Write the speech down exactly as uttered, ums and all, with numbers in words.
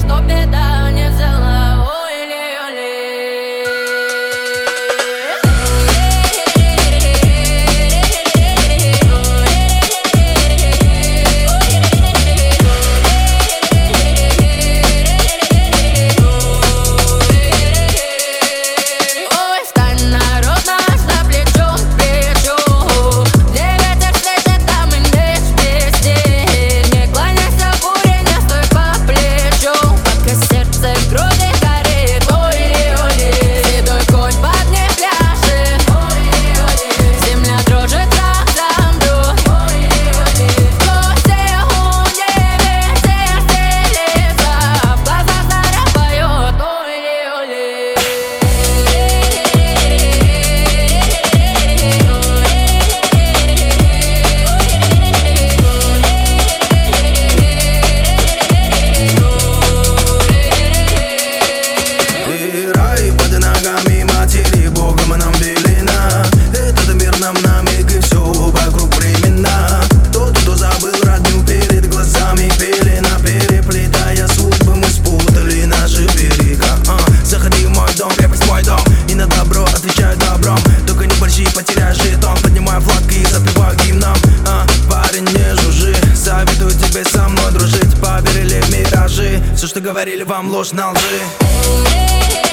что беда не взяла. Ой-ли-ой-ли. Потеряй жетон, поднимай флаг и запивай гимном. а, Парень, не жужжи, советую тебе со мной дружить. Поверили в миражи, все, что говорили вам, ложь на лжи.